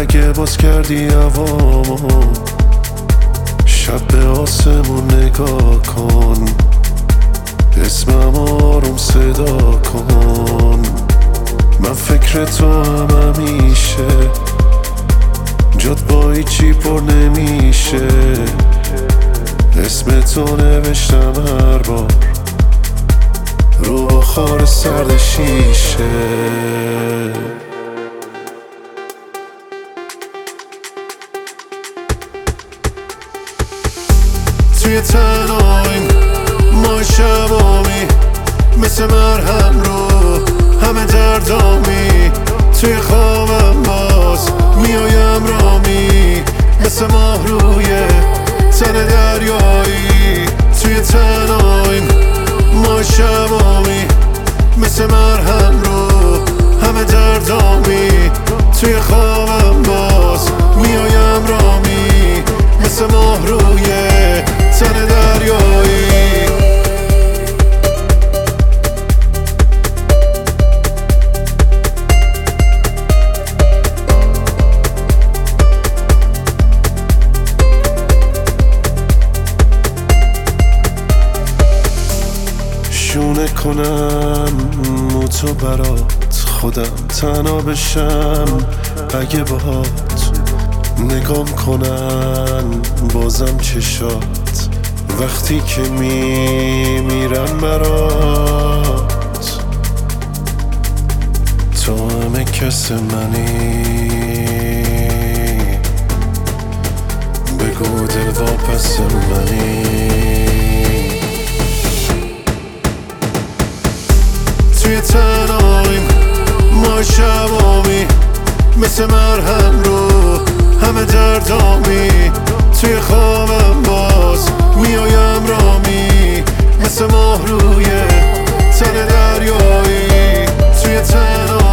اگه باز کردی هوامو شب به آسمون نگاه کن، اسمم آروم صدا کن. من فکر تو هم همیشه، جات با هیچی پر نمیشه. اسم تو نوشتم هر بار رو بخار سرد شیشه. توی تنهاییم ما شبامی، مثل مرهم رو همه دردامی. توی خوابم باز میایم رامی، مثل ماه روی تن دریایی. توی تنهاییم ما شبامی، مثل مرهم رو همه دردامی. توی خوابم باز میایم رامی، مثل ماه روی تن دریایی. شونه کنم موتو برات، خودم تنها بشم اگه باهات. نگام کنن بازم چشات وقتی که میمیرم برات. تو همه کس منی، بگو دل واپس منی. توی تنهاییم ما شبامی، مثل مرهم رو همه دردامی. توی خوابم باز میایم رامی، مثل ماه روی تن دریایی. توی تنهاییم